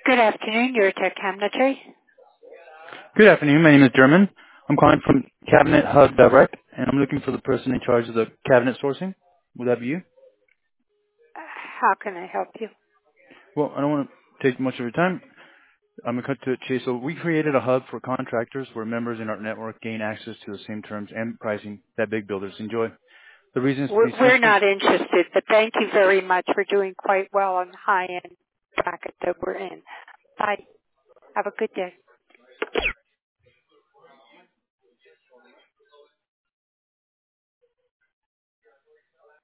Good afternoon. You're at Cabinetry. Good afternoon. My name is German. I'm calling from Cabinet Hub Direct, and I'm looking for the person in charge of the cabinet sourcing. Would that be you? How can I help you? Well, I don't want to take much of your time. I'm going to cut to the chase. So we created a hub for contractors where members in our network gain access to the same terms and pricing that big builders enjoy. The reason is to be We're simple. not interested, but thank you very much for doing quite well on the high-end bracket that we're in. Bye. Have a good day.